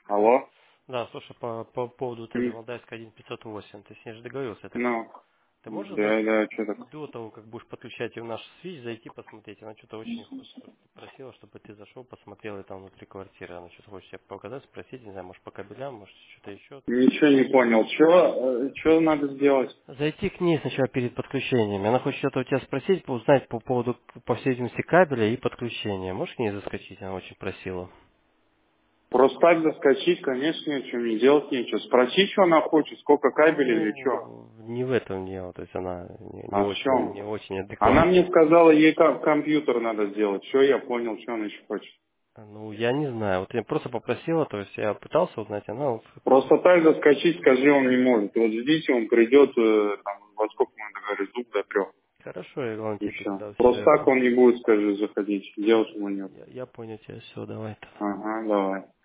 Алло? Да, слушай, по поводу вот этой М, Валдайской 1508, ты с ней же договорился, я так понял. Ну, Ты можешь, да, знаешь, да, что так? до того, как будешь подключать ее в наш свич, зайти посмотреть. Она что-то очень хочет, чтобы просила, чтобы ты зашел, посмотрел и там внутри квартиры. Она что-то хочет тебе показать, спросить, не знаю, может по кабелям, может что-то еще. Ничего не понял. Что надо сделать? Зайти к ней сначала перед подключением. Она хочет что-то у тебя спросить, узнать по поводу, по всей видимости, кабеля и подключения. Можешь к ней заскочить? Она очень просила. Просто так заскочить, конечно, ничего не делать нечего. Спроси, что она хочет, сколько кабелей или что. Ну, не в этом дело. То есть она А в не чем? очень Она адекватна. мне сказала, ей компьютер надо сделать. Все, я понял, что она еще хочет. Ну, я не знаю. Вот я просто попросила, то есть я пытался узнать, она вот... Просто так заскочить, скажи, он не может. Вот ждите, он придет, там, во сколько мы договорились, двух до трех. Хорошо, я главное И тебе все. тогда все, Просто так он не будет, скажи, заходить. Делать ему нет. я понял тебя, все, давай. Ага, давай.